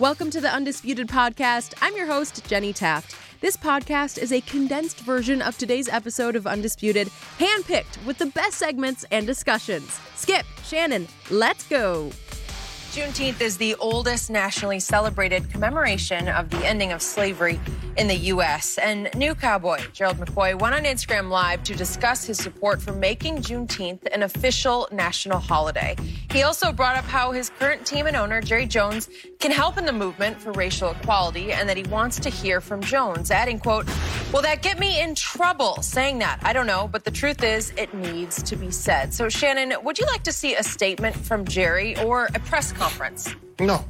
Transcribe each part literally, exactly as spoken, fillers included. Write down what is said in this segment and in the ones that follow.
Welcome to the Undisputed Podcast. I'm your host, Jenny Taft. This podcast is a condensed version of today's episode of Undisputed, handpicked with the best segments and discussions. Skip, Shannon, let's go. Juneteenth is the oldest nationally celebrated commemoration of the ending of slavery in the U S And new cowboy Gerald McCoy went on Instagram Live to discuss his support for making Juneteenth an official national holiday. He also brought up how his current team and owner, Jerry Jones, can help in the movement for racial equality and that he wants to hear from Jones, adding, quote, "Will that get me in trouble saying that? I don't know, but the truth is it needs to be said." So, Shannon, would you like to see a statement from Jerry or a press conference? No.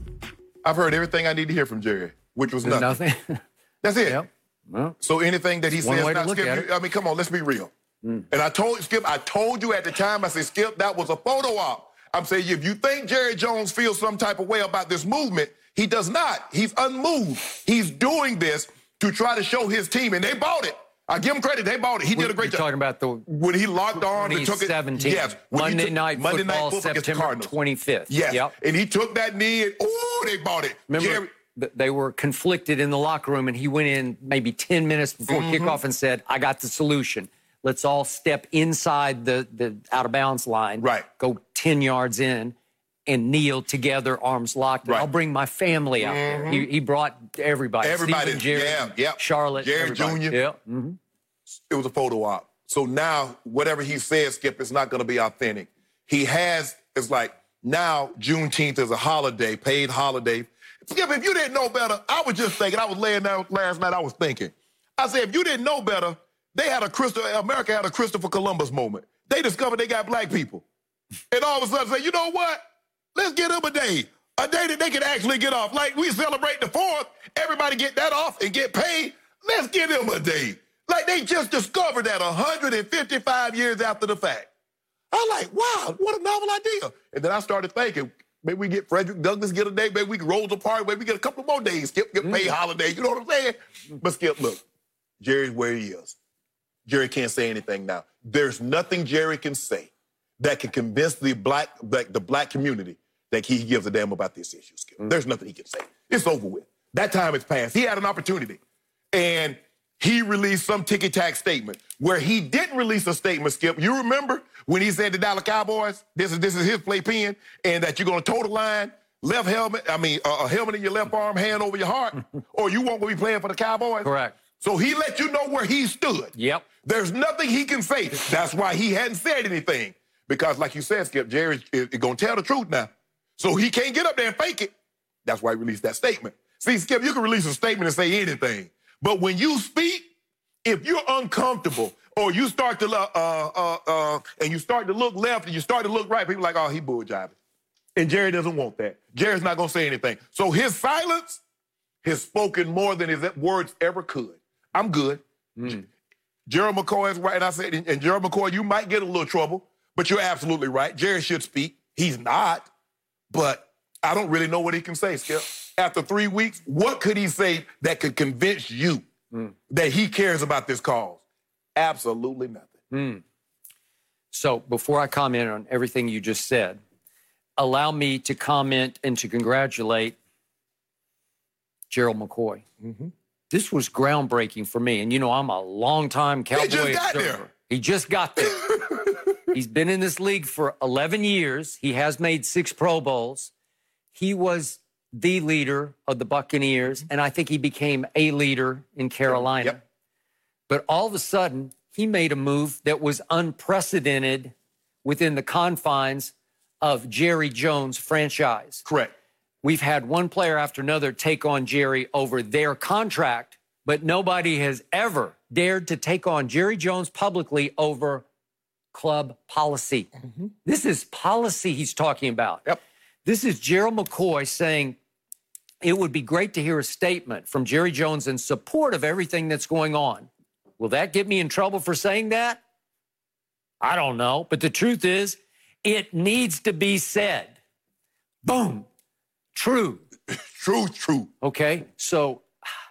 I've heard everything I need to hear from Jerry, which was nothing. Nothing. That's it. Yep. Well, so anything that he one says, way to now, look Skip, at you, it. I mean, come on, let's be real. Mm. And I told Skip, I told you at the time, I said, Skip, that was a photo op. I'm saying, if you think Jerry Jones feels some type of way about this movement, he does not. He's unmoved. He's doing this to try to show his team, and they bought it. I give him credit. They bought it. He We're, did a great you're job. talking about the when he locked on and took it. seventeen. Yes. When Monday took, night Monday football, night football September twenty-fifth. Yes. Yep. And he took that knee and, oh, they bought it. Remember, Jerry, th- they were conflicted in the locker room, and he went in maybe ten minutes before mm-hmm. kickoff and said, I got the solution. Let's all step inside the, the out-of-bounds line. Right. Go ten yards in and kneel together, arms locked. Right. I'll bring my family out mm-hmm. there. He, he brought everybody. Everybody. Stephen, Jerry, yeah, yeah. Charlotte, Jerry everybody. Junior Yeah. Mm-hmm. It was a photo op. So now, whatever he says, Skip, is not going to be authentic. He has, it's like, now Juneteenth is a holiday, paid holiday. Skip, if you didn't know better, I was just thinking, I was laying down last night, I was thinking. I said, if you didn't know better, they had a Christo, America had a Christopher Columbus moment. They discovered they got black people. And all of a sudden say, you know what? Let's get them a day. A day that they can actually get off. Like we celebrate the fourth, everybody get that off and get paid. Let's give them a day. Like they just discovered that one hundred fifty-five years after the fact. I'm like, wow, what a novel idea. And then I started thinking, maybe we get Frederick Douglass get a day, maybe we can Rosa Parks, maybe we get a couple more days, Skip, get paid mm. holiday, you know what I'm saying? But Skip, look, Jerry's where he is. Jerry can't say anything now. There's nothing Jerry can say that can convince the black, the, the black community that he gives a damn about this issue, Skip. Mm. There's nothing he can say. It's over with. That time has passed. He had an opportunity. And he released some ticky-tack statement where he didn't release a statement, Skip. You remember when he said to Dallas Cowboys, this is this is his playpen, and that you're going to toe the line, left helmet, I mean, uh, a helmet in your left arm, hand over your heart, or you won't be playing for the Cowboys? Correct. So he let you know where he stood. Yep. There's nothing he can say. That's why he hadn't said anything. Because like you said, Skip, Jerry's is, is going to tell the truth now. So he can't get up there and fake it. That's why he released that statement. See, Skip, you can release a statement and say anything. But when you speak, if you're uncomfortable or you start to uh, uh, uh, and you start to look left and you start to look right, people are like, oh, he bull jiving. And Jerry doesn't want that. Jerry's not going to say anything. So his silence has spoken more than his words ever could. I'm good. Mm. Gerald McCoy is right. And I said, and Gerald McCoy, you might get a little trouble, but you're absolutely right. Jerry should speak. He's not. But I don't really know what he can say, Skip. After three weeks, what could he say that could convince you mm. that he cares about this cause? Absolutely nothing. Mm. So before I comment on everything you just said, allow me to comment and to congratulate Gerald McCoy. Mm-hmm. This was groundbreaking for me. And, you know, I'm a longtime Cowboy He just got observer. there. He just got there. He's been in this league for eleven years. He has made six Pro Bowls. He was the leader of the Buccaneers, and I think he became a leader in Carolina. Yep. But all of a sudden, he made a move that was unprecedented within the confines of Jerry Jones' franchise. Correct. We've had one player after another take on Jerry over their contract, but nobody has ever dared to take on Jerry Jones publicly over club policy. Mm-hmm. This is policy he's talking about. Yep. This is Gerald McCoy saying it would be great to hear a statement from Jerry Jones in support of everything that's going on. Will that get me in trouble for saying that? I don't know. But the truth is, it needs to be said. Boom. True. True, true. Okay, so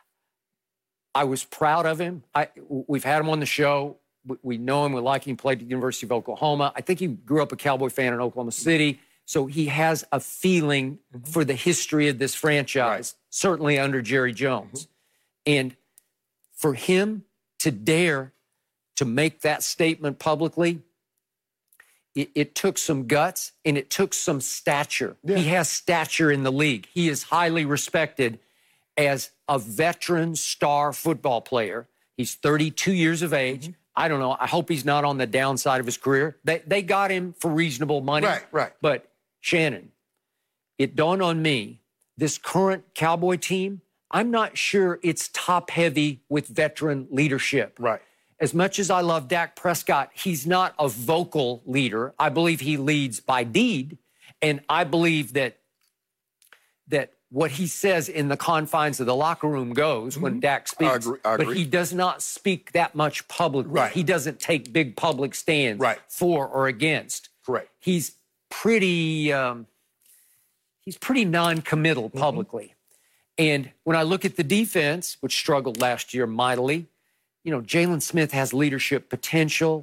I was proud of him. I, we've had him on the show. We, we know him. We like him. He played at the University of Oklahoma. I think he grew up a Cowboy fan in Oklahoma City. So he has a feeling mm-hmm. for the history of this franchise, right. certainly under Jerry Jones. Mm-hmm. And for him to dare to make that statement publicly, it, it took some guts and it took some stature. Yeah. He has stature in the league. He is highly respected as a veteran star football player. He's thirty-two years of age. Mm-hmm. I don't know. I hope he's not on the downside of his career. They, they got him for reasonable money. Right, right. But, Shannon, it dawned on me, this current Cowboy team, I'm not sure it's top-heavy with veteran leadership. Right. As much as I love Dak Prescott, he's not a vocal leader. I believe he leads by deed, and I believe that that what he says in the confines of the locker room goes mm-hmm. when Dak speaks. I agree, I agree. But he does not speak that much publicly. Right. He doesn't take big public stands right. for or against. Correct. He's pretty um, he's pretty non-committal publicly. Mm-hmm. And when I look at the defense, which struggled last year mightily, you know, Jalen Smith has leadership potential.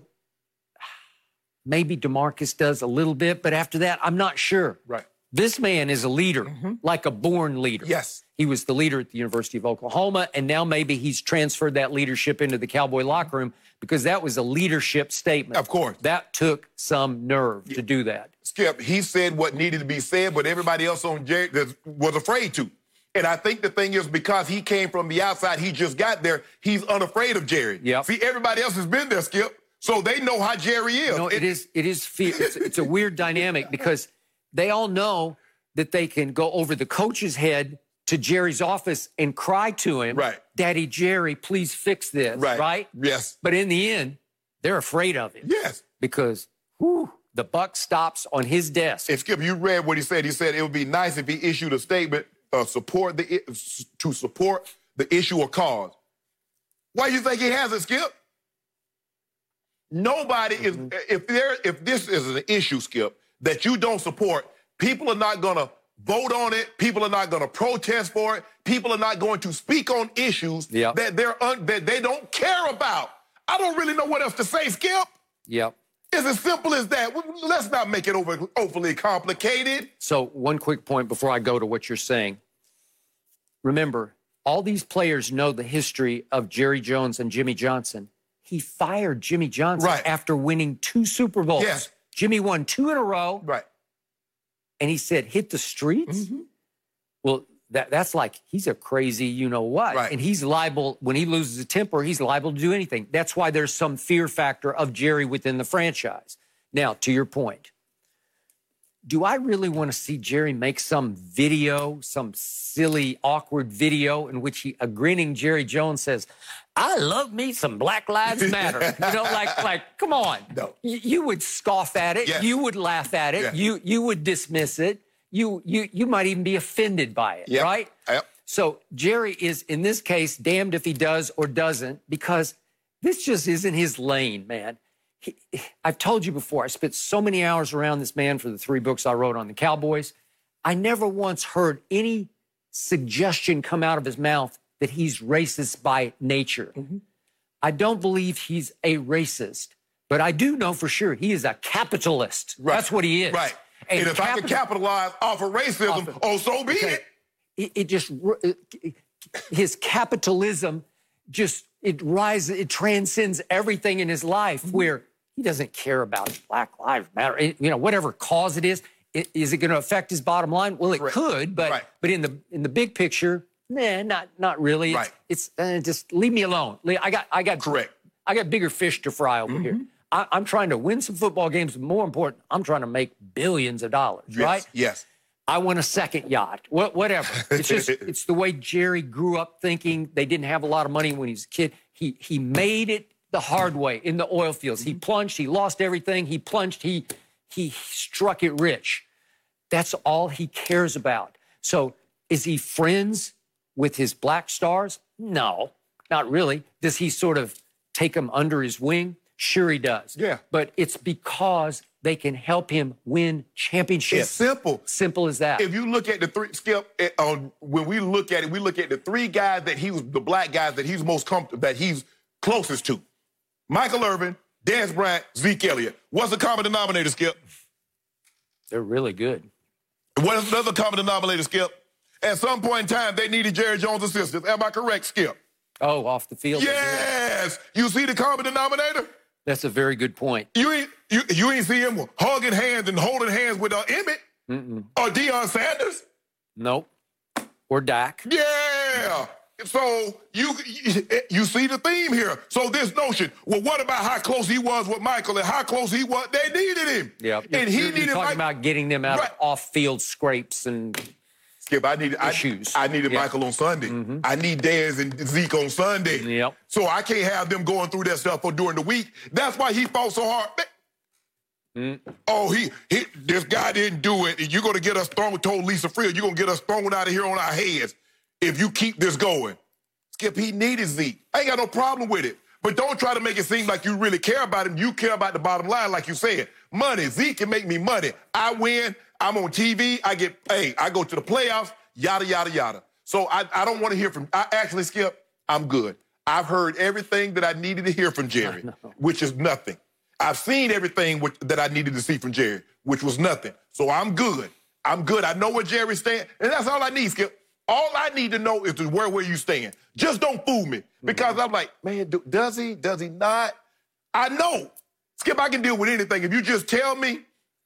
Maybe DeMarcus does a little bit, but after that, I'm not sure. Right. This man is a leader, mm-hmm. like a born leader. Yes. He was the leader at the University of Oklahoma, and now maybe he's transferred that leadership into the Cowboy locker room because that was a leadership statement. Of course. That took some nerve yeah. to do that. Skip, he said what needed to be said, but everybody else on Jerry was afraid to. And I think the thing is because he came from the outside, he just got there, he's unafraid of Jerry. Yep. See, everybody else has been there, Skip, so they know how Jerry is. You know, it, it is, it is, it's, it's a weird dynamic because they all know that they can go over the coach's head to Jerry's office and cry to him, right. Daddy Jerry, please fix this, right? right? Yes. But in the end, they're afraid of him. Yes. Because whew, the buck stops on his desk. If Skip, you read what he said. He said it would be nice if he issued a statement uh, support the to support the issue or cause. Why do you think he has it, Skip? Nobody mm-hmm. is. If there, if this is an issue, Skip, that you don't support, people are not going to vote on it. People are not going to protest for it. People are not going to speak on issues yep. that they're un, that they don't care about. I don't really know what else to say, Skip. Yep. It's as simple as that. Let's not make it over, overly complicated. So one quick point before I go to what you're saying. Remember, all these players know the history of Jerry Jones and Jimmy Johnson. He fired Jimmy Johnson right. after winning two Super Bowls. Yes. Jimmy won two in a row. Right. And he said, hit the streets? Mm-hmm. Well, that, that's like, he's a crazy you-know-what. Right. And he's liable, when he loses a temper, he's liable to do anything. That's why there's some fear factor of Jerry within the franchise. Now, to your point, do I really want to see Jerry make some video, some silly, awkward video in which he, a grinning Jerry Jones says, I love me some Black Lives Matter. You know, like, like, come on. No. You, you would scoff at it. Yes. You would laugh at it. Yes. You you would dismiss it. You you you might even be offended by it, yep. right? Yep. So Jerry is, in this case, damned if he does or doesn't, because this just isn't his lane, man. He, I've told you before, I spent so many hours around this man for the three books I wrote on the Cowboys. I never once heard any suggestion come out of his mouth that he's racist by nature. Mm-hmm. I don't believe he's a racist, but I do know for sure he is a capitalist. Right. That's what he is. Right. And, and if capital- I can capitalize off of racism, off of, oh, so be okay. it. it. It just, his capitalism just, it rises, it transcends everything in his life mm-hmm. where he doesn't care about Black Lives Matter, you know, whatever cause it is. Is it going to affect his bottom line? Well, it right. could, but right. but in the in the big picture, nah, not not really. Right. It's, it's uh, just leave me alone. I got I got correct. I got bigger fish to fry over mm-hmm. here. I, I'm trying to win some football games, but more important, I'm trying to make billions of dollars. Yes. Right? Yes. I want a second yacht. What, whatever. It's just it's the way Jerry grew up thinking. They didn't have a lot of money when he was a kid. He he made it the hard way in the oil fields. He plunged. He lost everything. He plunged. He he struck it rich. That's all he cares about. So is he friends with his black stars? No, not really. Does he sort of take them under his wing? Sure he does. Yeah. But it's because they can help him win championships. It's simple. Simple as that. If you look at the three, Skip, uh, when we look at it, we look at the three guys that he was, the black guys that he's most comfortable, that he's closest to. Michael Irvin, Dez Bryant, Zeke Elliott. What's the common denominator, Skip? They're really good. What is another common denominator, Skip? At some point in time, they needed Jerry Jones' assistance. Am I correct, Skip? Oh, off the field. Yes. You see the common denominator? That's a very good point. You ain't you, you ain't see him hugging hands and holding hands with uh, Emmett Mm-mm. or Deion Sanders? Nope. Or Dak. Yeah. So you you see the theme here. So this notion, well, what about how close he was with Michael and how close he was? They needed him. Yeah. And he you're, needed you're talking Mike- about getting them out right. of off-field scrapes and Skip, I needed issues. I, I needed yeah. Michael on Sunday. Mm-hmm. I need Dez and Zeke on Sunday. Yep. So I can't have them going through that stuff for during the week. That's why he fought so hard. Mm. Oh, he, he this guy didn't do it. And you're gonna get us thrown, told Lisa Friel, you're gonna get us thrown out of here on our heads if you keep this going. Skip, he needed Zeke. I ain't got no problem with it. But don't try to make it seem like you really care about him. You care about the bottom line, like you said. Money. Zeke can make me money. I win. I'm on T V. I get, hey, I go to the playoffs, yada, yada, yada. So I, I don't want to hear from, I actually, Skip, I'm good. I've heard everything that I needed to hear from Jerry, which is nothing. I've seen everything which, that I needed to see from Jerry, which was nothing. So I'm good. I'm good. I know where Jerry stands, and that's all I need, Skip. All I need to know is to where, where you stand. Just don't fool me. Because mm-hmm. I'm like, man, do, does he? Does he not? I know. Skip, I can deal with anything. If you just tell me,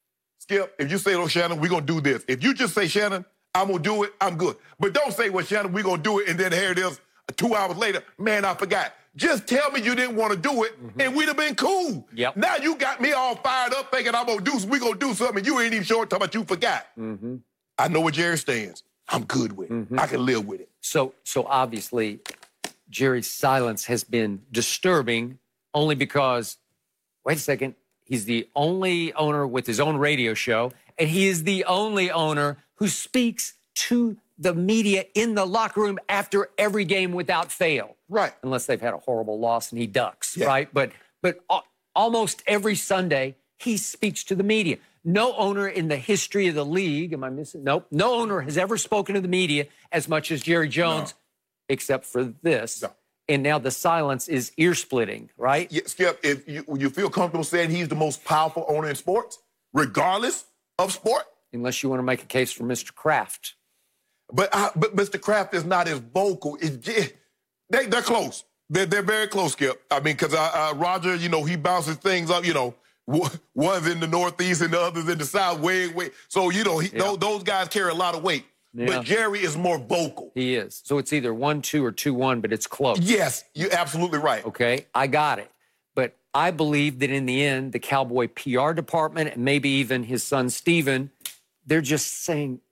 Skip, if you say, oh, Shannon, we're going to do this. If you just say, Shannon, I'm going to do it, I'm good. But don't say, well, Shannon, we're going to do it, and then here it is two hours later, man, I forgot. Just tell me you didn't want to do it, mm-hmm. and we'd have been cool. Yep. Now you got me all fired up thinking I'm going to do, we're going to do something, and you ain't even sure talking about you forgot. Mm-hmm. I know where Jerry stands. I'm good with it. Mm-hmm. I can live with it. So, so obviously, Jerry's silence has been disturbing only because, wait a second, he's the only owner with his own radio show, and he is the only owner who speaks to the media in the locker room after every game without fail. Right. Unless they've had a horrible loss and he ducks, yeah. right? But, but uh, almost every Sunday, he speaks to the media. No owner in the history of the league, am I missing? Nope. No owner has ever spoken to the media as much as Jerry Jones, no. except for this. No. And now the silence is ear-splitting, right? Yeah, Skip, if you, you feel comfortable saying he's the most powerful owner in sports, regardless of sport? Unless you want to make a case for Mister Kraft. But uh, but Mister Kraft is not as vocal. It's just, they, they're close. They're, they're very close, Skip. I mean, because uh, uh, Roger, you know, he bounces things up, you know, one's in the Northeast and the other's in the South, way, way. So, you know, he, yeah. those, those guys carry a lot of weight. Yeah. But Jerry is more vocal. He is. So it's either one two or two one, but it's close. Yes, you're absolutely right. Okay, I got it. But I believe that in the end, the Cowboy P R department and maybe even his son, Steven, they're just saying,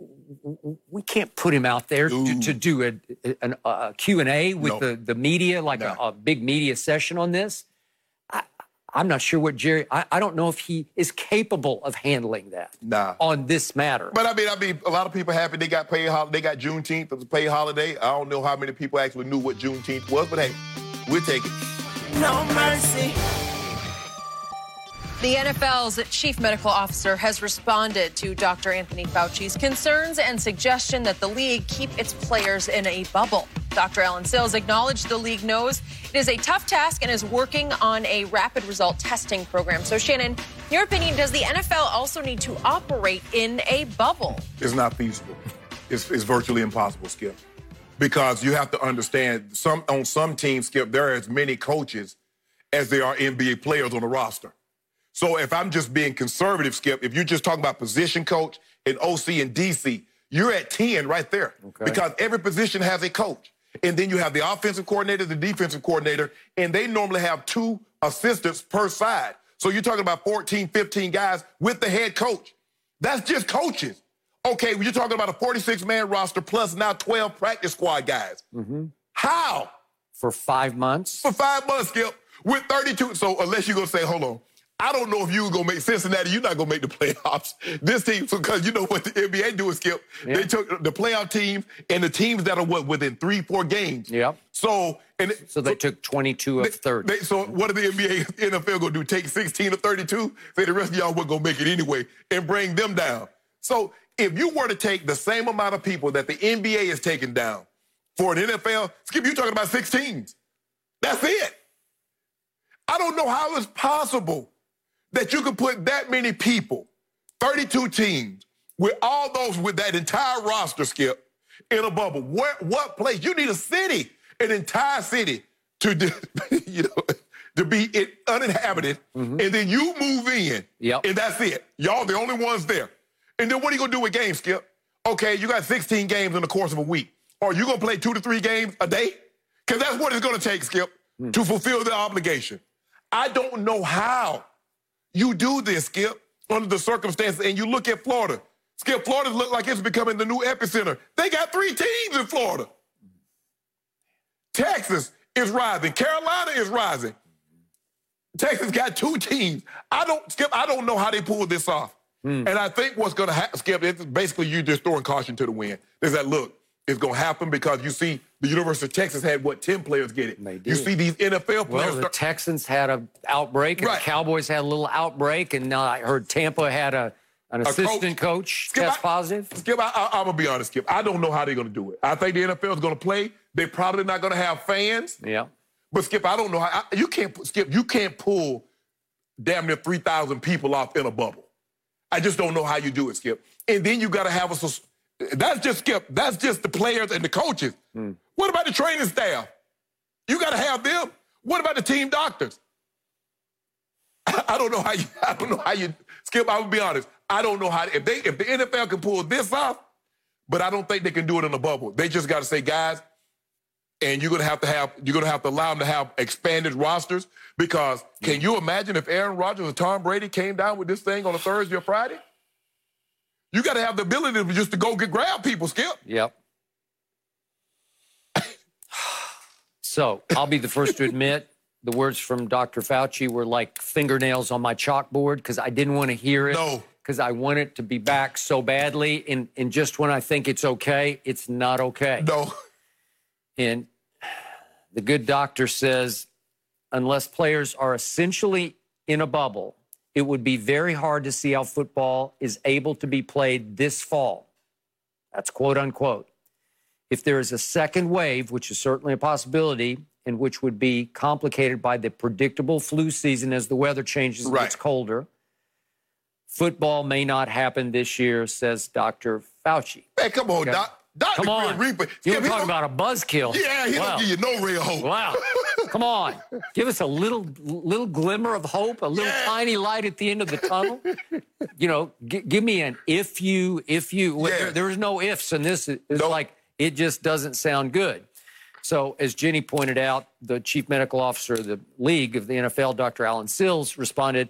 we can't put him out there to, to do a, a, a Q and A with no. the, the media, like no. a, a big media session on this. I, I'm not sure what Jerry, I, I don't know if he is capable of handling that nah. on this matter. But I mean, I mean, a lot of people happy they got paid, they got Juneteenth as a paid holiday. I don't know how many people actually knew what Juneteenth was, but hey, we'll take it. No mercy. The N F L's chief medical officer has responded to Doctor Anthony Fauci's concerns and suggestion that the league keep its players in a bubble. Doctor Alan Sills acknowledged the league knows it is a tough task and is working on a rapid result testing program. So, Shannon, in your opinion, does the N F L also need to operate in a bubble? It's not feasible. It's, it's virtually impossible, Skip. Because you have to understand, some on some teams, Skip, there are as many coaches as there are N B A players on the roster. So if I'm just being conservative, Skip, if you're just talking about position coach and O C and D C, you're at ten right there. Okay. Because every position has a coach. And then you have the offensive coordinator, the defensive coordinator, and they normally have two assistants per side. So you're talking about fourteen, fifteen guys with the head coach. That's just coaches. Okay, you're talking about a forty-six man roster plus now twelve practice squad guys. Mm-hmm. How? For five months? For five months, Skip. With thirty-two. So unless you're going to say, hold on, I don't know if you're going to make Cincinnati, you're not going to make the playoffs. This team, because you know what the N B A doing, Skip? Yeah. They took the playoff teams and the teams that are what, within three, four games. Yeah. So and so they so, took twenty-two of thirty. They, so what are the N B A, N F L going to do? Take sixteen of thirty-two? Say the rest of y'all weren't going to make it anyway and bring them down. So if you were to take the same amount of people that the N B A is taking down for an N F L, Skip, you're talking about six teams. That's it. I don't know how it's possible that you could put that many people thirty-two teams with all those, with that entire roster, Skip, in a bubble. Where, what place? You need a city, an entire city to, do, you know, to be it uninhabited, mm-hmm. and then you move in, yep. and that's it. Y'all the only ones there. And then what are you going to do with games, Skip? Okay, you got sixteen games in the course of a week. Are you going to play two to three games a day? Because that's what it's going to take, Skip, mm. to fulfill the obligation. I don't know how you do this, Skip, under the circumstances, and you look at Florida. Skip, Florida look like it's becoming the new epicenter. They got three teams in Florida. Texas is rising. Carolina is rising. Texas got two teams. I don't, Skip, I don't know how they pulled this off. Mm. And I think what's going to happen, Skip, it's basically you just throwing caution to the wind. Is that, look, it's going to happen because you see the University of Texas had, what, ten players get it. They did. You see these N F L players. Well, the start- Texans had an outbreak, and right. the Cowboys had a little outbreak, and now I heard Tampa had a an assistant coach, coach Skip, test I, positive. Skip, I, I, I'm going to be honest, Skip. I don't know how they're going to do it. I think the N F L is going to play. They're probably not going to have fans. Yeah. But, Skip, I don't know how. I, you can't, Skip, you can't pull damn near three thousand people off in a bubble. I just don't know how you do it, Skip. And then you got to have a, that's just, Skip, that's just the players and the coaches. Mm. What about the training staff? You got to have them. What about the team doctors? I, I don't know how you, I don't know how you, Skip, I will be honest. I don't know how, if they, if the N F L can pull this off, but I don't think they can do it in a bubble. They just got to say, guys, and you're going to have to have, you're going to have to allow them to have expanded rosters because can you imagine if Aaron Rodgers or Tom Brady came down with this thing on a Thursday or Friday? You got to have the ability to just to go get grab people, Skip. Yep. So I'll be the first to admit the words from Doctor Fauci were like fingernails on my chalkboard because I didn't want to hear it. No. Because I want it to be back so badly. And, and just when I think it's okay, it's not okay. No. And the good doctor says, unless players are essentially in a bubble, it would be very hard to see how football is able to be played this fall. That's quote unquote. If there is a second wave, which is certainly a possibility, and which would be complicated by the predictable flu season as the weather changes and right. gets colder, football may not happen this year, says Doctor Fauci. Hey, come on, okay. Doc. Doctor Come on. Reaper. You want to talk about a buzzkill. Yeah, he wow. don't give you no real hope. Wow. Come on. Give us a little little glimmer of hope, a little yeah. tiny light at the end of the tunnel. You know, g- give me an if you, if you. Yeah. There, there's no ifs in this. It's nope. like it just doesn't sound good. So as Jenny pointed out, the chief medical officer of the league of the N F L, Doctor Alan Sills, responded,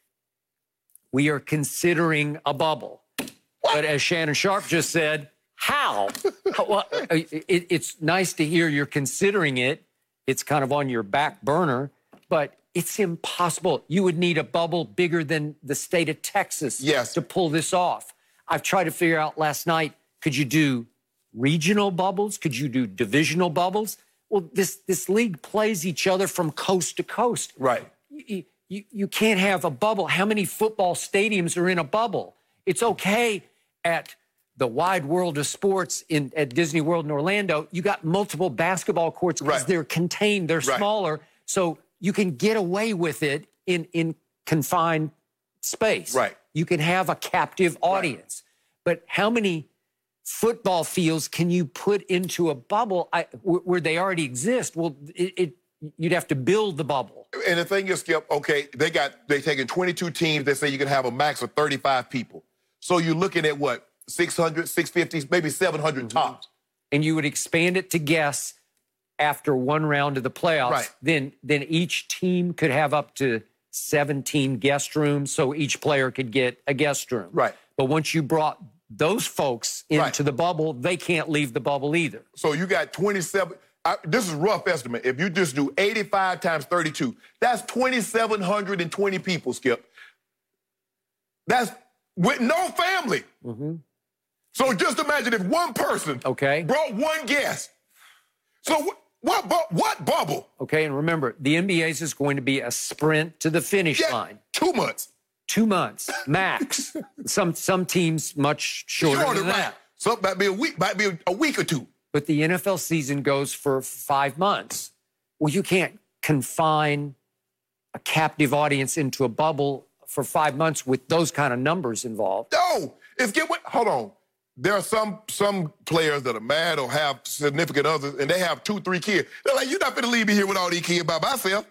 we are considering a bubble. What? But as Shannon Sharpe just said, how? Well, it, it's nice to hear you're considering it. It's kind of on your back burner, but it's impossible. You would need a bubble bigger than the state of Texas yes. to pull this off. I've tried to figure out last night, could you do regional bubbles? Could you do divisional bubbles? Well, this, this league plays each other from coast to coast. Right. You, you, you can't have a bubble. How many football stadiums are in a bubble? It's okay at the wide world of sports in at Disney World in Orlando. You got multiple basketball courts because right. they're contained, they're right. smaller, so you can get away with it in, in confined space. Right. You can have a captive audience. Right. But how many football fields can you put into a bubble I, where they already exist? Well, it, it you'd have to build the bubble. And the thing is, Skip, okay, they got they taking twenty-two teams. They say you can have a max of thirty-five people. So you're looking at what? six hundred, six fifty, maybe seven hundred mm-hmm. tops. And you would expand it to guests after one round of the playoffs. Right. Then, then each team could have up to seventeen guest rooms, so each player could get a guest room. Right. But once you brought those folks into right. the bubble, they can't leave the bubble either. So you got twenty-seven. I, this is a rough estimate. If you just do eighty-five times thirty-two, that's twenty-seven hundred twenty people, Skip. That's with no family. Mm-hmm. So just imagine if one person okay. brought one guest. So what, what, what, what bubble? Okay, and remember, the N B A's is going to be a sprint to the finish yeah, line. Two months. Two months, max. some some teams much shorter, shorter than right. that. Some might be a week, might be a, a week or two. But the N F L season goes for five months. Well, you can't confine a captive audience into a bubble for five months with those kind of numbers involved. No, it's get what. Hold on. There are some some players that are mad or have significant others, and they have two, three kids. They're like, you're not going to leave me here with all these kids by myself.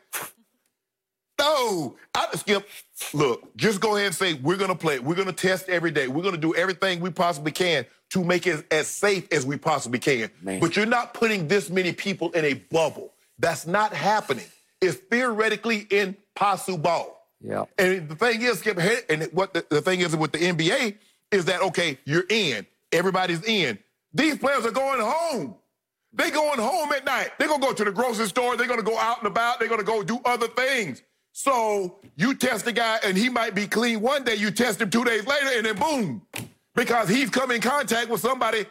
No. I, Skip, look, just go ahead and say, we're going to play. We're going to test every day. We're going to do everything we possibly can to make it as safe as we possibly can. Man. But you're not putting this many people in a bubble. That's not happening. It's theoretically impossible. Yeah. And the thing is, Skip, and what the, the thing is with the N B A is that, okay, you're in. Everybody's in. These players are going home. They're going home at night. They're going to go to the grocery store. They're going to go out and about. They're going to go do other things. So you test the guy, and he might be clean one day. You test him two days later, and then boom. Because he's come in contact with somebody.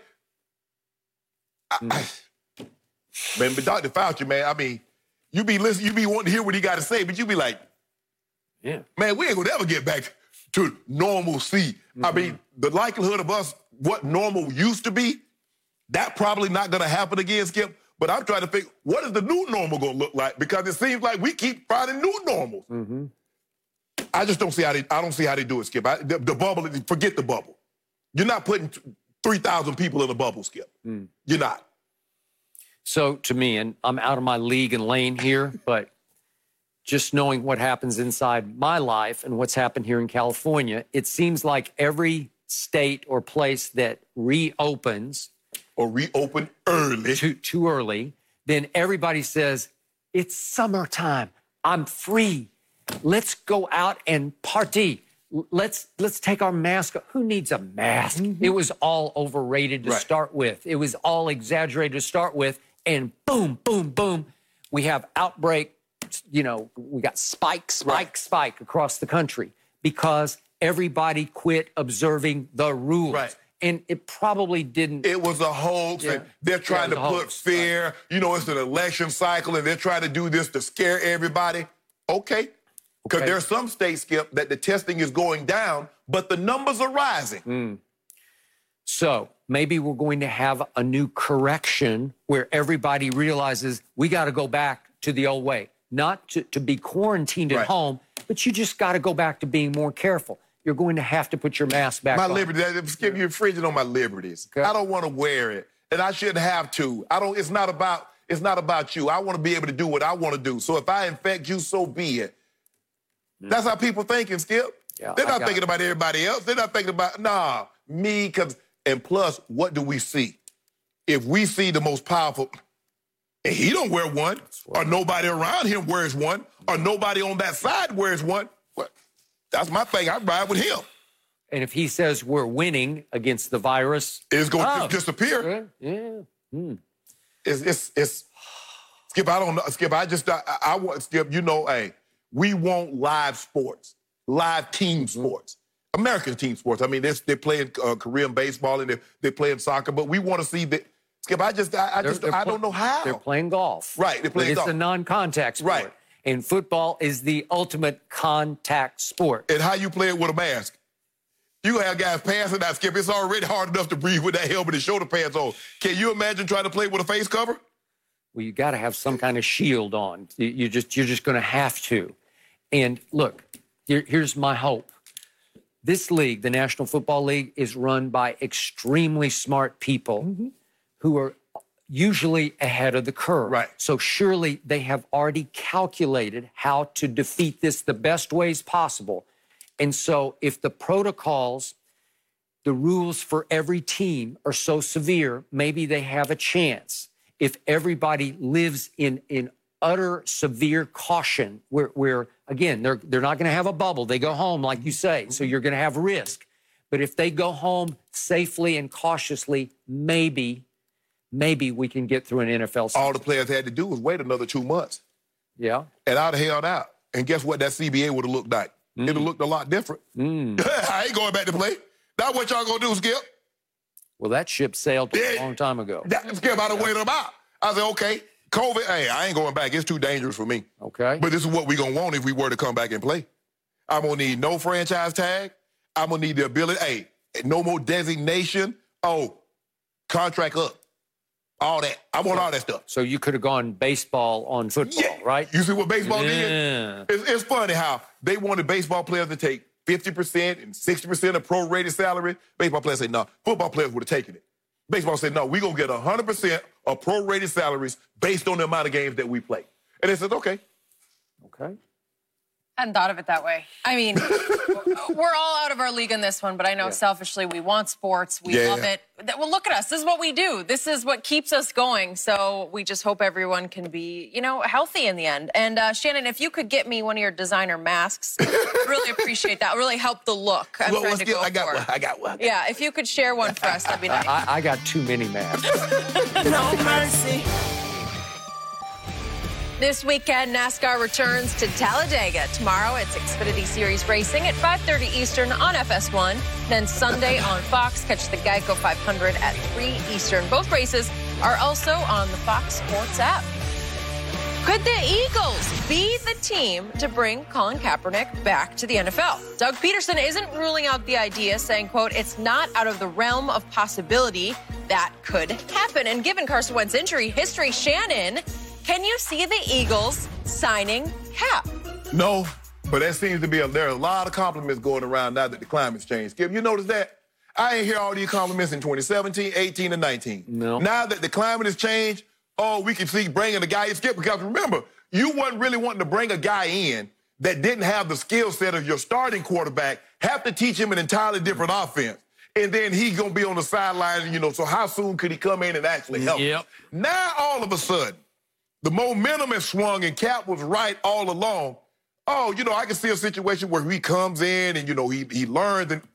Mm. I, man, but Doctor Fauci, man, I mean, you be listening, you be wanting to hear what he got to say, but you be like, yeah, man, we ain't going to ever get back to normalcy. Mm-hmm. I mean, the likelihood of us, what normal used to be, that probably not going to happen again, Skip. But I'm trying to think, what is the new normal going to look like? Because it seems like we keep finding new normals. Mm-hmm. I just don't see how they. I don't see how they do it, Skip. I, the, the bubble. Forget the bubble. You're not putting three thousand people in a bubble, Skip. Mm. You're not. So to me, and I'm out of my league and lane here, but just knowing what happens inside my life and what's happened here in California, it seems like every state or place that reopens or reopen early, too, too early, then everybody says, it's summertime. I'm free. Let's go out and party. Let's let's take our mask off. Who needs a mask? Mm-hmm. It was all overrated to right. start with. It was all exaggerated to start with. And boom, boom, boom, we have outbreak. You know, we got spike, spike, right. spike across the country because everybody quit observing the rules. Right. And it probably didn't. It was a hoax. Yeah. And they're trying yeah, to put hoax. fear. Right. You know, it's an election cycle, and they're trying to do this to scare everybody. Okay. Because okay. there are some states, Skip, that the testing is going down, but the numbers are rising. Mm. So maybe we're going to have a new correction where everybody realizes we got to go back to the old way. Not to, to be quarantined at right. home, but you just got to go back to being more careful. You're going to have to put your mask back my on. My liberty, Skip, you're infringing on my liberties. Okay. I don't want to wear it, and I shouldn't have to. I don't. It's not about. It's not about you. I want to be able to do what I want to do. So if I infect you, so be it. Mm. That's how people thinking, Skip. Yeah, They're not thinking it. about everybody else. They're not thinking about nah me. Cause and plus, what do we see? If we see the most powerful. And he don't wear one, or nobody around him wears one, or nobody on that side wears one. Well, that's my thing. I ride with him. And if he says we're winning against the virus, it's going oh, to disappear. Yeah. yeah. Hmm. It's, it's, it's, Skip, I don't know. Skip, I just, I, I want, Skip, you know, hey, we want live sports, live team sports, American team sports. I mean, they're, they're playing uh, Korean baseball and they're, they're playing soccer, but we want to see the, Skip, I just, I, I just, they're, they're I don't know how. They're playing golf. Right, they're playing but golf. It's a non-contact sport. Right. And football is the ultimate contact sport. And how you play it with a mask? You have guys passing out, Skip. It's already hard enough to breathe with that helmet and shoulder pads on. Can you imagine trying to play with a face cover? Well, you got to have some kind of shield on. You, you just, you're just going to have to. And look, here, here's my hope. This league, the National Football League, is run by extremely smart people. Mm-hmm. who are usually ahead of the curve. Right. So surely they have already calculated how to defeat this the best ways possible. And so if the protocols, the rules for every team are so severe, maybe they have a chance. If everybody lives in, in utter severe caution, where, where again, they're, they're not going to have a bubble. They go home, like you say, so you're going to have risk. But if they go home safely and cautiously, maybe... maybe we can get through an N F L season. All the players had to do was wait another two months. Yeah. And I'd have held out. And guess what that C B A would have looked like? Mm. It would have looked a lot different. Mm. I ain't going back to play. That's what y'all going to do, Skip. Well, that ship sailed yeah. a long time ago. That, Skip, I'd have yeah. waited them out. I said, okay, COVID, hey, I ain't going back. It's too dangerous for me. Okay. But this is what we going to want if we were to come back and play. I'm going to need no franchise tag. I'm going to need the ability, hey, no more designation. Oh, contract up. All that. I want all that stuff. So you could have gone baseball on football, Yeah. right? You see what baseball Yeah. did? It's, it's funny how they wanted baseball players to take fifty percent and sixty percent of prorated salary. Baseball players say, no. Football players would have taken it. Baseball said, no, we're going to get one hundred percent of prorated salaries based on the amount of games that we play. And they said, okay. Okay. I hadn't thought of it that way. I mean, we're all out of our league in this one, but I know Yeah. selfishly we want sports. We Yeah. love it. Well, look at us. This is what we do. This is what keeps us going. So we just hope everyone can be, you know, healthy in the end. And uh, Shannon, if you could get me one of your designer masks, really appreciate that. Really help the look I'm Well, trying let's to get- go I got for. one. I got one. Yeah, if you could share one for us, that'd be nice. I, I got too many masks. No mercy. This weekend, NASCAR returns to Talladega. Tomorrow, it's Xfinity Series racing at five thirty Eastern on F S one. Then Sunday on Fox, catch the Geico five hundred at three Eastern. Both races are also on the Fox Sports app. Could the Eagles be the team to bring Colin Kaepernick back to the N F L? Doug Peterson isn't ruling out the idea, saying, quote, it's not out of the realm of possibility that could happen. And given Carson Wentz's injury history, Shannon, can you see the Eagles signing Cap? No, but that seems to be a, there are a lot of compliments going around now that the climate's changed. Skip, you notice that? I ain't hear all these compliments in twenty seventeen, eighteen, and nineteen. No. Now that the climate has changed, oh, we can see bringing a guy in. Skip, because remember, you wasn't really wanting to bring a guy in that didn't have the skill set of your starting quarterback, have to teach him an entirely different offense. And then he's going to be on the sideline, you know, so how soon could he come in and actually help? Yep. Now, all of a sudden, the momentum has swung and Cap was right all along. Oh, you know, I can see a situation where he comes in and, you know, he, he learns. And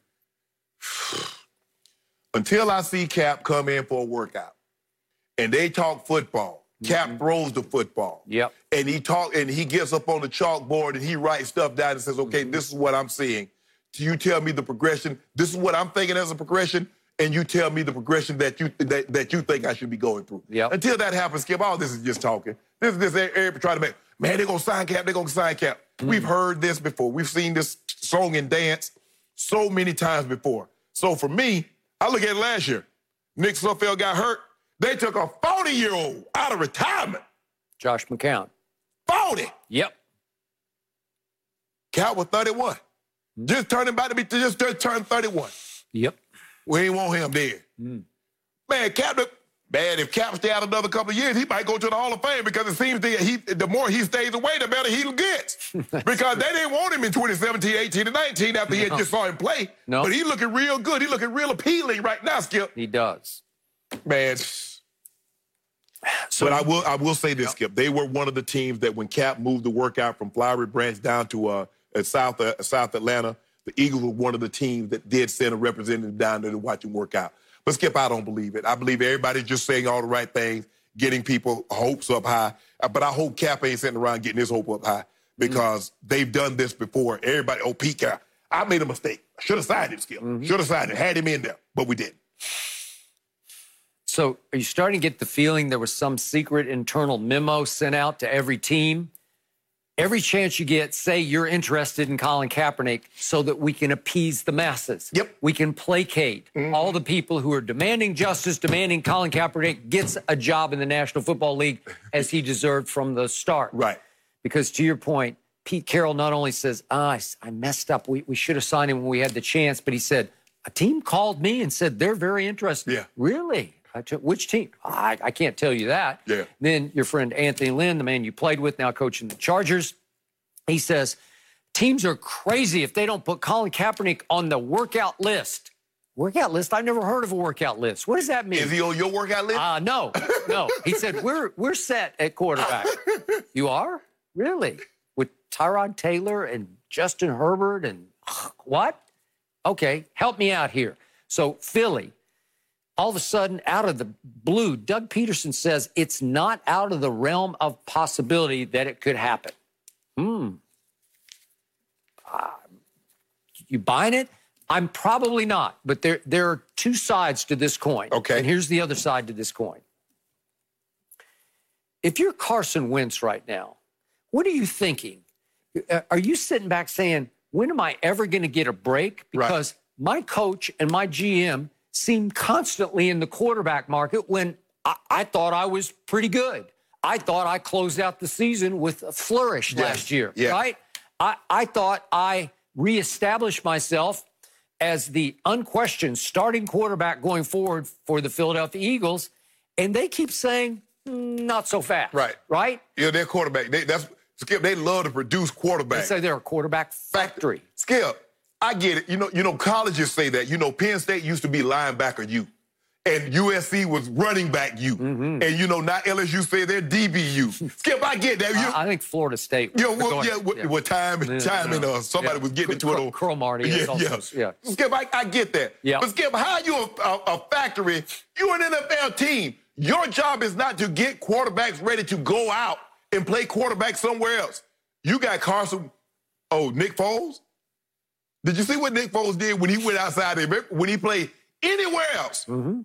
until I see Cap come in for a workout and they talk football, Cap mm-hmm. throws the football. Yep. And he talk and he gets up on the chalkboard and he writes stuff down and says, okay, mm-hmm. this is what I'm seeing. You tell me the progression. This is what I'm thinking as a progression. And you tell me the progression that you that, that you think I should be going through. Yep. Until that happens, Skip, all this is just talking. This is this everybody trying to make, man, they're going to sign Cap, they're going to sign Cap. Mm. We've heard this before. We've seen this song and dance so many times before. So for me, I look at it last year. Nick Sudfeld got hurt. They took a forty-year-old out of retirement. Josh McCown. forty. Yep. Cap was thirty-one. Mm. Just turning back to be, just, just turned thirty-one. Yep. We ain't want him there. Mm. Man, Cap, man, if Cap stay out another couple of years, he might go to the Hall of Fame because it seems that he, the more he stays away, the better he gets. Because they didn't want him in twenty seventeen, eighteen, and nineteen after no. he had just saw him play. No. But he looking real good. He looking real appealing right now, Skip. He does. Man. So, but I will I will say this, Skip. They were one of the teams that when Cap moved the workout from Flowery Branch down to uh, South, uh, South Atlanta, the Eagles were one of the teams that did send a representative down there to watch him work out. But, Skip, I don't believe it. I believe everybody's just saying all the right things, getting people hopes up high. But I hope Cap ain't sitting around getting his hope up high because mm-hmm. they've done this before. Everybody, oh, Pete Carroll, I made a mistake. I should have signed him, Skip. Mm-hmm. Should have signed him, had him in there, but we didn't. So are you starting to get the feeling there was some secret internal memo sent out to every team? Every chance you get, say you're interested in Colin Kaepernick so that we can appease the masses. Yep. We can placate mm-hmm. all the people who are demanding justice, demanding Colin Kaepernick gets a job in the National Football League as he deserved from the start. Right. Because to your point, Pete Carroll not only says, ah, I, I messed up. We, we should have signed him when we had the chance. But he said, a team called me and said they're very interested. Yeah. Really? I took, which team? I, I can't tell you that. Yeah. Then your friend Anthony Lynn, the man you played with, now coaching the Chargers, he says, teams are crazy if they don't put Colin Kaepernick on the workout list. Workout list? I've never heard of a workout list. What does that mean? Is he on your workout list? Uh, no, no. He said, we're we're set at quarterback. You are? Really? With Tyrod Taylor and Justin Herbert and what? Okay, help me out here. So Philly, all of a sudden, out of the blue, Doug Peterson says it's not out of the realm of possibility that it could happen. Hmm. Uh, you buying it? I'm probably not, but there, there are two sides to this coin. Okay. And here's the other side to this coin. If you're Carson Wentz right now, what are you thinking? Are you sitting back saying, when am I ever going to get a break? Because right. my coach and my G M seem constantly in the quarterback market when I, I thought I was pretty good. I thought I closed out the season with a flourish Yes. last year, Yeah. right? I, I thought I reestablished myself as the unquestioned starting quarterback going forward for the Philadelphia Eagles, and they keep saying, mm, not so fast. Right. Right? Yeah, they're quarterback. They, that's Skip. They love to produce They quarterbacks. say they're a quarterback factory. Skip, I get it. You know, you know, colleges say that. You know, Penn State used to be linebacker U, and U S C was running back U, Mm-hmm. and you know, now L S U say they're D B U. Skip, I get that. You, I, I think Florida State. you know, but go well, ahead. yeah, with, with time, Yeah, time, and yeah. uh, somebody Yeah. was getting into Cr- it. on- Cr- Cromartie is Yeah, also- yeah. yeah. Skip, I, I get that. Yeah. But Skip, how you a, a, a factory? You're an N F L team. Your job is not to get quarterbacks ready to go out and play quarterback somewhere else. You got Carson. Oh, Nick Foles. Did you see what Nick Foles did when he went outside there, when he played anywhere else? Mm-hmm.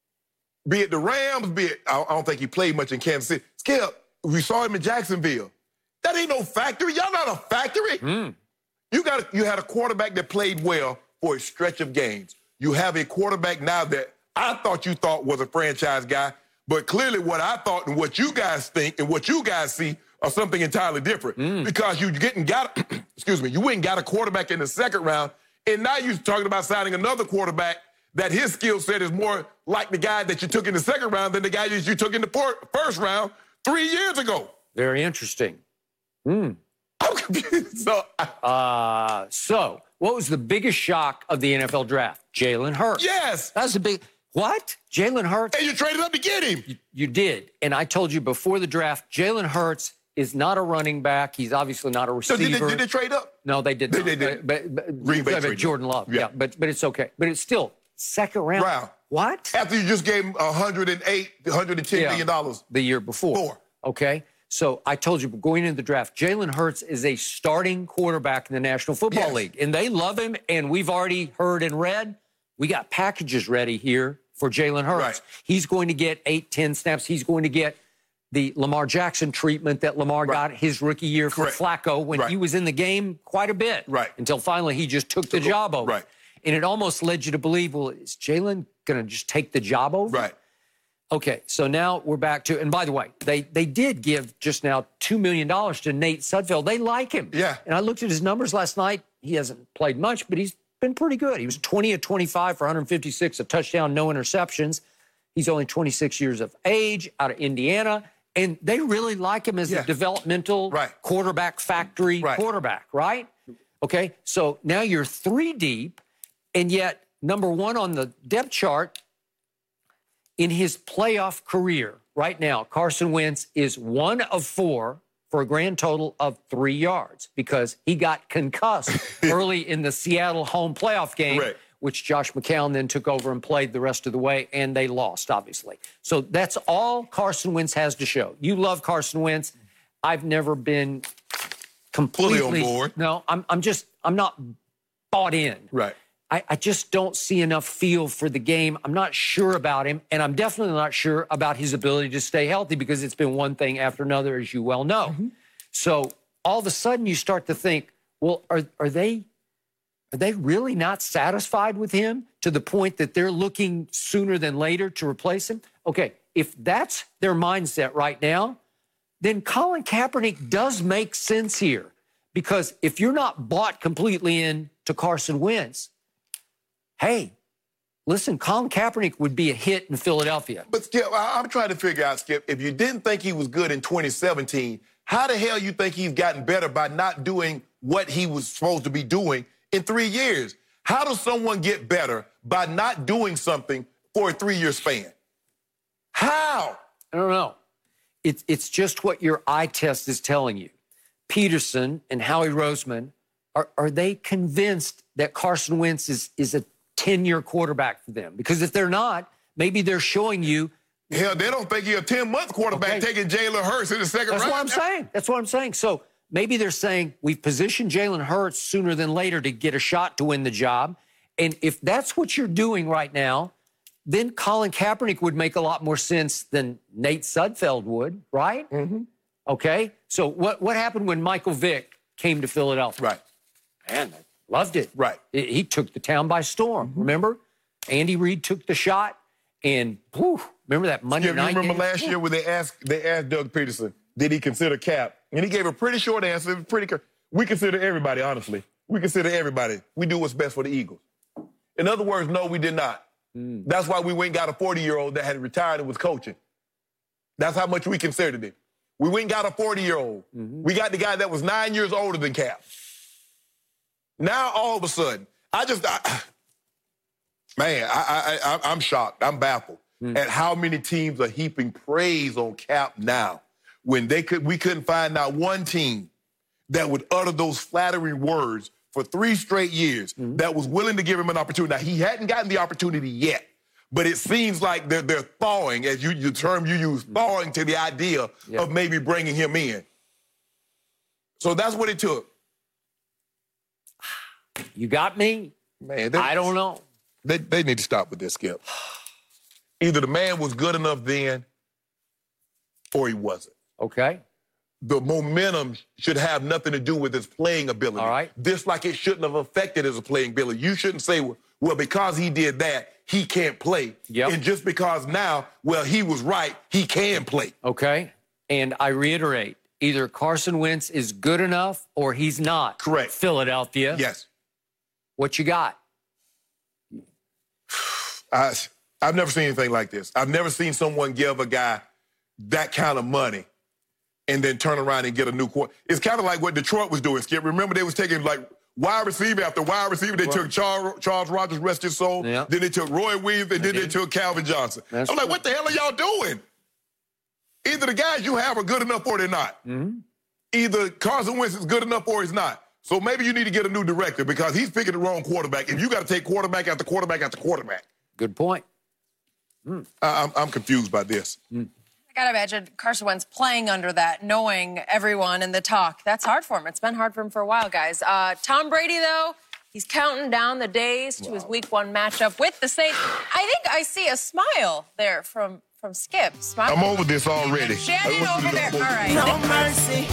Be it the Rams, be it, I I don't think he played much in Kansas City. Skip, we saw him in Jacksonville. That ain't no factory. Y'all not a factory. Mm. You got you had a quarterback that played well for a stretch of games. You have a quarterback now that I thought you thought was a franchise guy, but clearly what I thought and what you guys think and what you guys see are something entirely different. Mm. Because you getting got excuse me, you went and got a quarterback in the second round, and now you're talking about signing another quarterback that his skill set is more like the guy that you took in the second round than the guy that you took in the por- first round three years ago. Very interesting. Mm. I'm confused. So, I- Uh, so, what was the biggest shock of the N F L draft? Jalen Hurts. yes, That was a big. What? Jalen Hurts? and you traded up to get him. You did. And I told you before the draft, Jalen Hurts is not a running back. He's obviously not a So receiver. did they, did they trade up? No, they did They- not. they didn't. But, but, Green Bay but traded Jordan up. Love. Yeah. Yeah. But but it's okay. But it's still second round. Round. What? After you just gave him one hundred eight, one hundred ten Yeah. million dollars. The year before. Four. Okay. So I told you going into the draft, Jalen Hurts is a starting quarterback in the National Football Yes. League. And they love him. And we've already heard and read, we got packages ready here for Jalen Hurts. Right. He's going to get eight, ten snaps. He's going to get the Lamar Jackson treatment that Lamar Right. got his rookie year for Correct. Flacco when Right. he was in the game quite a bit. Right. Until finally he just took the job over. Right. And it almost led you to believe, well, is Jalen going to just take the job over? Right. Okay, so now we're back to, and by the way, they they did give just now two million dollars to Nate Sudfeld. They like him. Yeah. And I looked at his numbers last night. He hasn't played much, but he's been pretty good. He was twenty of twenty-five for one hundred fifty-six, a touchdown, no interceptions. He's only twenty-six years of age, out of Indiana. And they really like him as Yeah. a developmental Right. quarterback factory Right. quarterback, right? Okay, so now you're three deep, and yet number one on the depth chart in his playoff career right now, Carson Wentz is one of four for a grand total of three yards because he got concussed early in the Seattle home playoff game, Correct. which Josh McCown then took over and played the rest of the way, and they lost, obviously. So that's all Carson Wentz has to show. You love Carson Wentz. I've never been completely Fully on board. No, I'm, I'm just, I'm not bought in. Right. I, I just don't see enough feel for the game. I'm not sure about him, and I'm definitely not sure about his ability to stay healthy because it's been one thing after another, as you well know. Mm-hmm. So all of a sudden, you start to think, well, are are they are they really not satisfied with him to the point that they're looking sooner than later to replace him? Okay, if that's their mindset right now, then Colin Kaepernick does make sense here because if you're not bought completely in to Carson Wentz, hey, listen, Colin Kaepernick would be a hit in Philadelphia. But Skip, I- I'm trying to figure out, Skip, if you didn't think he was good in twenty seventeen, how the hell you think he's gotten better by not doing what he was supposed to be doing in three years? How does someone get better by not doing something for a three-year span? How? I don't know. It's it's just what your eye test is telling you. Peterson and Howie Roseman, are, are they convinced that Carson Wentz is, is a ten-year quarterback for them? Because if they're not, maybe they're showing you. Hell, they don't think he's a ten-month quarterback Okay. taking Jalen Hurts in the second That's round. what I'm saying. That's what I'm saying. So maybe they're saying we've positioned Jalen Hurts sooner than later to get a shot to win the job. And if that's what you're doing right now, then Colin Kaepernick would make a lot more sense than Nate Sudfeld would, right? Mm-hmm. Okay. So what, what happened when Michael Vick came to Philadelphia? Right. Man, I loved it. Right. He he took the town by storm, remember? Andy Reid took the shot, And whew, remember that Monday Yeah, night you remember game? last year when they asked they asked Doug Peterson, did he consider Cap? And he gave a pretty short answer. It was pretty. We consider everybody, honestly. We consider everybody. We do what's best for the Eagles. In other words, no, we did not. Mm. That's why we went and got a forty-year-old that had retired and was coaching. That's how much we considered it. We went and got a forty-year-old. Mm-hmm. We got the guy that was nine years older than Cap. Now, all of a sudden, I just, I, man, I, I, I, I'm shocked. I'm baffled mm. at how many teams are heaping praise on Cap now when they could, we couldn't find out one team that would utter those flattering words for three straight years mm-hmm. that was willing to give him an opportunity. Now, he hadn't gotten the opportunity yet, but it seems like they're, they're thawing, as you, the term you use, thawing to the idea yeah. of maybe bringing him in. So that's what it took. You got me? Man, they, I don't know. They, they need to stop with this, Skip. Either the man was good enough then or he wasn't. Okay. The momentum should have nothing to do with his playing ability. All right. Just like it shouldn't have affected his playing ability. You shouldn't say, well, because he did that, he can't play. Yep. And just because now, well, he was right, he can play. Okay. And I reiterate, either Carson Wentz is good enough or he's not. Correct. Philadelphia. Yes. What you got? I, I've never seen anything like this. I've never seen someone give a guy that kind of money and then turn around and get a new quarter. It's kind of like what Detroit was doing, Skip. Remember, they was taking, like, wide receiver after wide receiver. They well, took Charles, Charles Rogers, rest his soul. Yeah. Then they took Roy Williams, and then they took Calvin Johnson. That's I'm like, true. What the hell are y'all doing? Either the guys you have are good enough or they're not. Mm-hmm. Either Carson Wentz is good enough or he's not. So maybe you need to get a new director because he's picking the wrong quarterback. And you got to take quarterback after quarterback after quarterback. Good point. Mm. I, I'm, I'm confused by this. Mm. I got to imagine Carson Wentz playing under that, knowing everyone and the talk. That's hard for him. It's been hard for him for a while, guys. Uh, Tom Brady, though, he's counting down the days to wow. his week one matchup with the Saints. I think I see a smile there from, from Skip. Smile. I'm over this already. Shannon over there. All right. No mercy.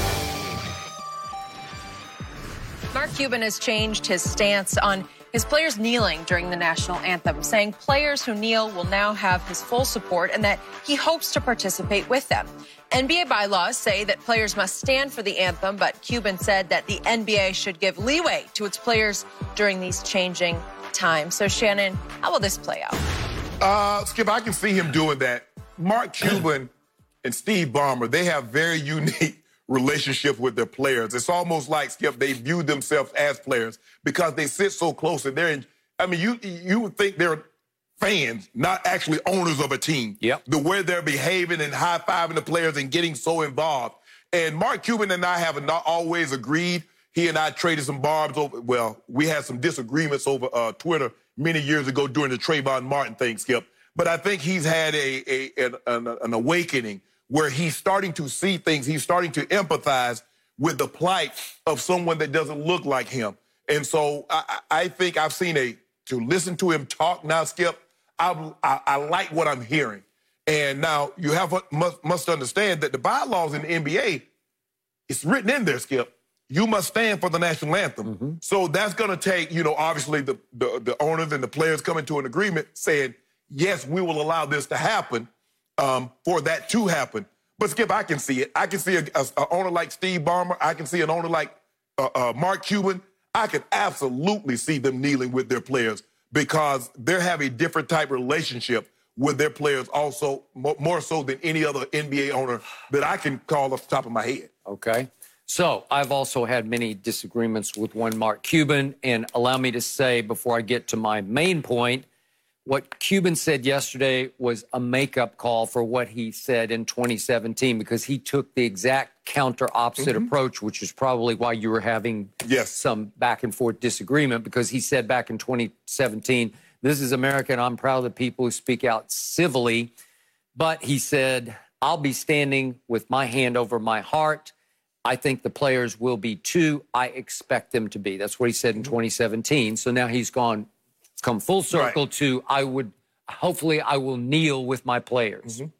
Mark Cuban has changed his stance on his players kneeling during the national anthem, saying players who kneel will now have his full support and that he hopes to participate with them. N B A bylaws say that players must stand for the anthem, but Cuban said that the N B A should give leeway to its players during these changing times. So, Shannon, how will this play out? Uh, Skip, I can see him doing that. Mark Cuban and Steve Ballmer, they have very unique relationship with their players. It's almost like, Skip, they view themselves as players because they sit so close and they're in, I mean, you you would think they're fans, not actually owners of a team. Yep. The way they're behaving and high-fiving the players and getting so involved. And Mark Cuban and I have not always agreed. He and I traded some barbs over, well, we had some disagreements over uh, Twitter many years ago during the Trayvon Martin thing, Skip. But I think he's had a, a an, an, an awakening where he's starting to see things. He's starting to empathize with the plight of someone that doesn't look like him. And so I, I think I've seen a, to listen to him talk now, Skip, I, I, I like what I'm hearing. And now you have must, must understand that the bylaws in the N B A, it's written in there, Skip. You must stand for the national anthem. Mm-hmm. So that's going to take, you know, obviously the, the, the owners and the players coming to an agreement saying, yes, we will allow this to happen. Um, for that to happen. But, Skip, I can see it. I can see an owner like Steve Ballmer. I can see an owner like uh, uh, Mark Cuban. I can absolutely see them kneeling with their players because they have a different type of relationship with their players also, more, more so than any other N B A owner that I can call off the top of my head. Okay. So I've also had many disagreements with one Mark Cuban. And allow me to say, before I get to my main point, what Cuban said yesterday was a makeup call for what he said in twenty seventeen because he took the exact counter-opposite mm-hmm. approach, which is probably why you were having yes. some back-and-forth disagreement because he said back in twenty seventeen, this is America and I'm proud of the people who speak out civilly. But he said, I'll be standing with my hand over my heart. I think the players will be too. I expect them to be. That's what he said in twenty seventeen. So now he's gone come full circle right. to I would, hopefully I will kneel with my players. Mm-hmm.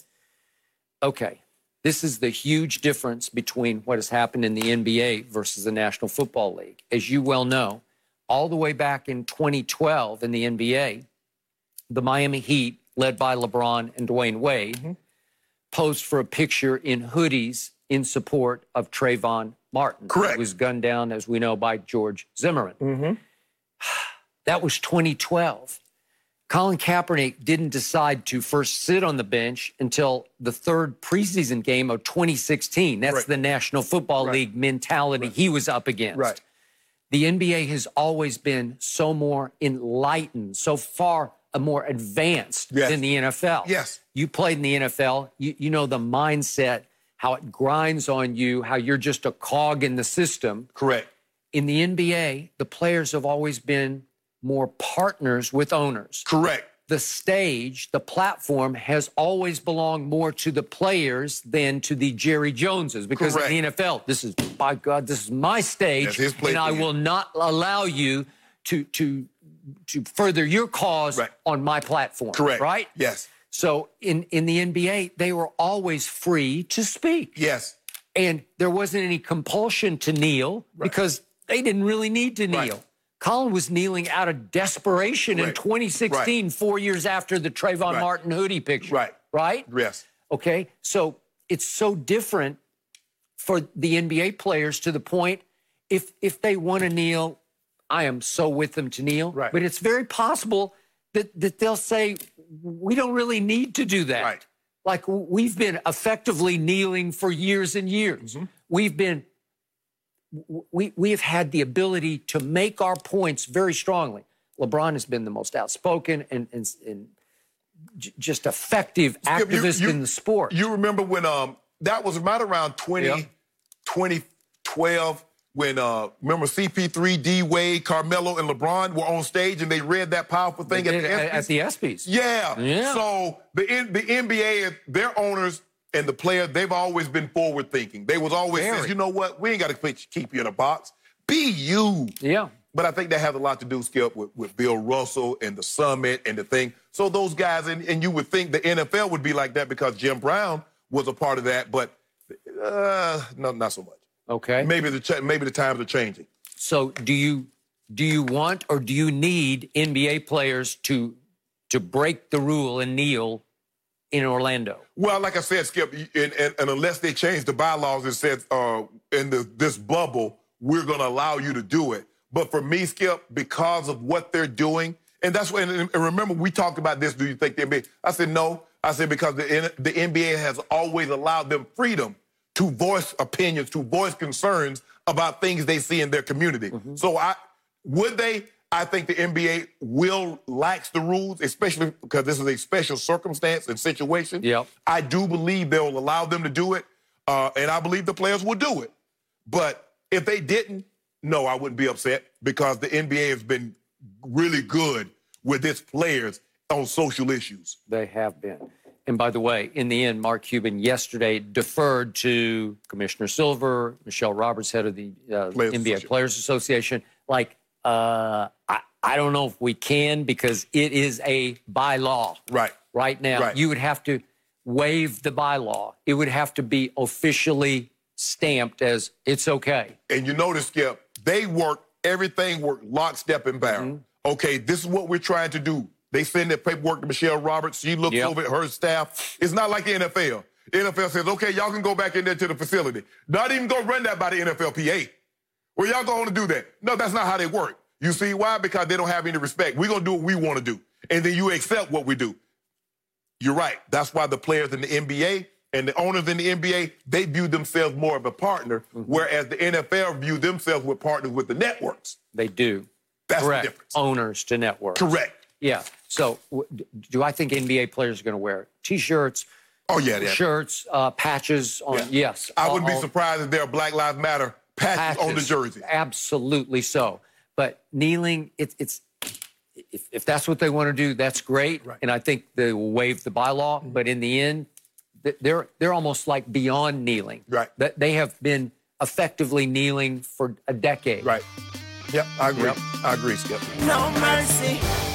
Okay, this is the huge difference between what has happened in the N B A versus the National Football League. As you well know, all the way back in twenty twelve in the N B A, the Miami Heat led by LeBron and Dwayne Wade, mm-hmm. posed for a picture in hoodies in support of Trayvon Martin. Correct. He was gunned down, as we know, by George Zimmerman. Mm-hmm. That was twenty twelve. Colin Kaepernick didn't decide to first sit on the bench until the third preseason game of twenty sixteen. That's right. the National Football right. League mentality right. he was up against. Right. The N B A has always been so more enlightened, so far more advanced yes. than the N F L. Yes. You played in the N F L. You, you know the mindset, how it grinds on you, how you're just a cog in the system. Correct. In the N B A, the players have always been more partners with owners. Correct. The stage, the platform has always belonged more to the players than to the Jerry Joneses. Because Correct. in the N F L, this is, by God, this is my stage, That's his play and I field. will not allow you to to to further your cause right. on my platform. Correct. Right? Yes. So in, in the N B A, they were always free to speak. Yes. And there wasn't any compulsion to kneel right. because they didn't really need to kneel. Right. Colin was kneeling out of desperation right. in twenty sixteen, right. four years after the Trayvon right. Martin hoodie picture. Right. Right? Yes. Okay. So it's so different for the N B A players to the point, if if they want to kneel, I am so with them to kneel. Right. But it's very possible that, that they'll say, we don't really need to do that. Right. Like we've been effectively kneeling for years and years. Mm-hmm. We've been We, we have had the ability to make our points very strongly. LeBron has been the most outspoken and, and, and j- just effective activist you, you, in the sport. You remember when um that was right around twenty, yeah. twenty twelve when, uh, remember C P three, D. Wade, Carmelo, and LeBron were on stage and they read that powerful thing they at the did, ESPYs? At the ESPYs. Yeah. yeah. So the, the N B A, their owners and the players, they've always been forward thinking. They was always says, you know what, we ain't got to keep you in a box. Be you. Yeah. But I think that has a lot to do, Skip, with, with Bill Russell and the summit and the thing. So those guys, and, and you would think the N F L would be like that because Jim Brown was a part of that, but uh, no, not so much. Okay. Maybe the ch- maybe the times are changing. So do you do you want or do you need N B A players to to break the rule and kneel in Orlando? Well, like I said, Skip, and, and, and unless they change the bylaws and said uh, in the, this bubble, we're going to allow you to do it. But for me, Skip, because of what they're doing, and that's what, and remember, we talked about this, do you think the N B A? I said, no. I said, because the, the N B A has always allowed them freedom to voice opinions, to voice concerns about things they see in their community. Mm-hmm. So I would they? I think the N B A will lax the rules, especially because this is a special circumstance and situation. Yep. I do believe they'll allow them to do it, uh, and I believe the players will do it. But if they didn't, no, I wouldn't be upset because the N B A has been really good with its players on social issues. They have been. And by the way, in the end, Mark Cuban yesterday deferred to Commissioner Silver, Michelle Roberts, head of the uh, N B A Players Association. Like, uh, I, I don't know if we can because it is a bylaw. Right. Right now. Right. You would have to waive the bylaw. It would have to be officially stamped as it's okay. And you notice, Skip, they work, everything worked lockstep and barrel. Mm-hmm. Okay, this is what we're trying to do. They send their paperwork to Michelle Roberts. She looks yep. over at her staff. It's not like the N F L. The N F L says, okay, y'all can go back in there to the facility. Not even go run that by the N F L P A. Well, y'all going to do that. No, that's not how they work. You see why? Because they don't have any respect. We're going to do what we want to do. And then you accept what we do. You're right. That's why the players in the N B A and the owners in the N B A, they view themselves more of a partner, mm-hmm. whereas the N F L view themselves with partners with the networks. They do. That's Correct. the difference. Owners to networks. Correct. Yeah. So do I think N B A players are going to wear T-shirts, oh, yeah, yeah. shirts, uh, patches on? Yeah. Yes. I wouldn't be surprised if there are Black Lives Matter patches, patches on the jersey. Absolutely so. But kneeling, it, it's if, if that's what they want to do, that's great. Right. And I think they will waive the bylaw. Mm-hmm. But in the end, they're they're almost like beyond kneeling. Right. That they have been effectively kneeling for a decade. Right. Yep, I agree. Yep. I agree, Skip. No mercy.